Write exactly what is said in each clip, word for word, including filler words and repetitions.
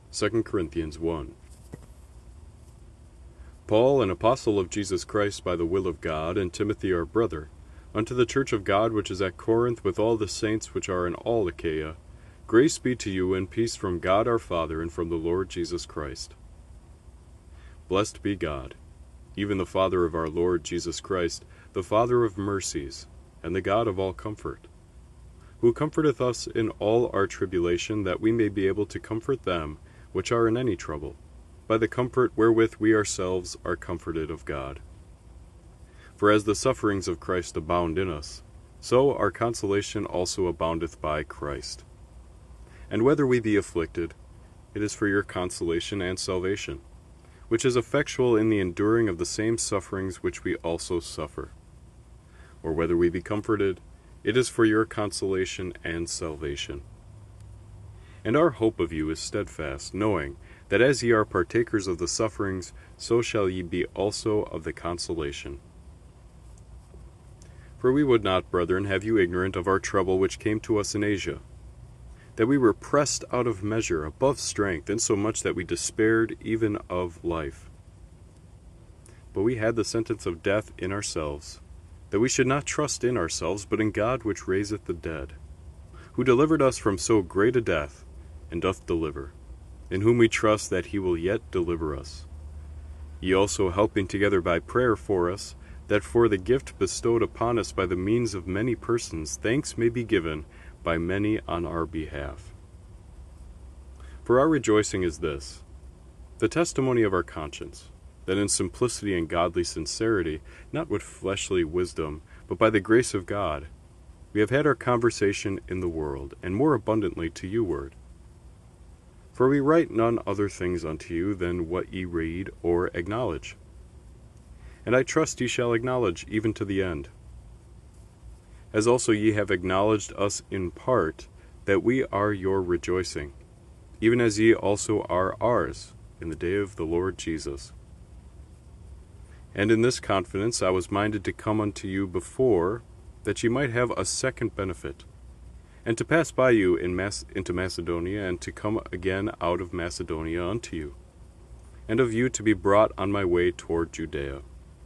Second Corinthians one. Paul, an apostle of Jesus Christ by the will of God, and Timothy our brother, unto the church of God which is at Corinth, with all the saints which are in all Achaia, grace be to you and peace from God our Father and from the Lord Jesus Christ. Blessed be God, even the Father of our Lord Jesus Christ, the Father of mercies, and the God of all comfort, who comforteth us in all our tribulation, that we may be able to comfort them which are in any trouble, by the comfort wherewith we ourselves are comforted of God. For as the sufferings of Christ abound in us, so our consolation also aboundeth by Christ. And whether we be afflicted, it is for your consolation and salvation, which is effectual in the enduring of the same sufferings which we also suffer. Or whether we be comforted, it is for your consolation and salvation. And our hope of you is steadfast, knowing that as ye are partakers of the sufferings, so shall ye be also of the consolation. For we would not, brethren, have you ignorant of our trouble which came to us in Asia, that we were pressed out of measure, above strength, insomuch that we despaired even of life. But we had the sentence of death in ourselves, that we should not trust in ourselves, but in God which raiseth the dead, who delivered us from so great a death, and doth deliver, in whom we trust that he will yet deliver us. Ye also helping together by prayer for us, that for the gift bestowed upon us by the means of many persons, thanks may be given by many on our behalf. For our rejoicing is this, the testimony of our conscience, that in simplicity and godly sincerity, not with fleshly wisdom, but by the grace of God, we have had our conversation in the world, and more abundantly to you ward. For we write none other things unto you than what ye read or acknowledge. And I trust ye shall acknowledge even to the end. As also ye have acknowledged us in part, that we are your rejoicing, even as ye also are ours, in the day of the Lord Jesus. And in this confidence I was minded to come unto you before, that ye might have a second benefit, and to pass by you in Mas- into Macedonia, and to come again out of Macedonia unto you, and of you to be brought on my way toward Judea.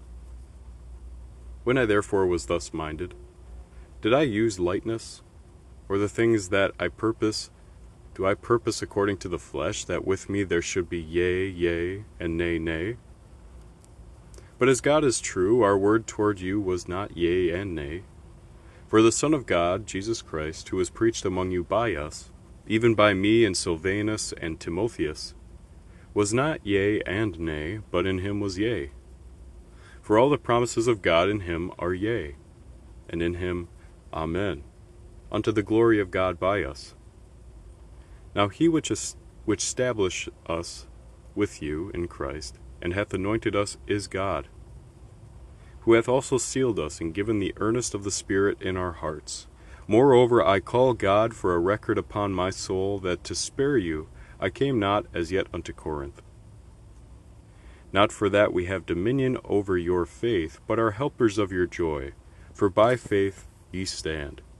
When I therefore was thus minded, did I use lightness, or the things that I purpose, do I purpose according to the flesh, that with me there should be yea, yea, and nay, nay? But as God is true, our word toward you was not yea and nay. For the Son of God, Jesus Christ, who was preached among you by us, even by me and Silvanus and Timotheus, was not yea and nay, but in him was yea. For all the promises of God in him are yea, and in him amen, unto the glory of God by us. Now he which is, which established us with you in Christ, and hath anointed us, is God, who hath also sealed us and given the earnest of the Spirit in our hearts. Moreover, I call God for a record upon my soul, that to spare you I came not as yet unto Corinth. Not for that we have dominion over your faith, but are helpers of your joy, for by faith ye stand.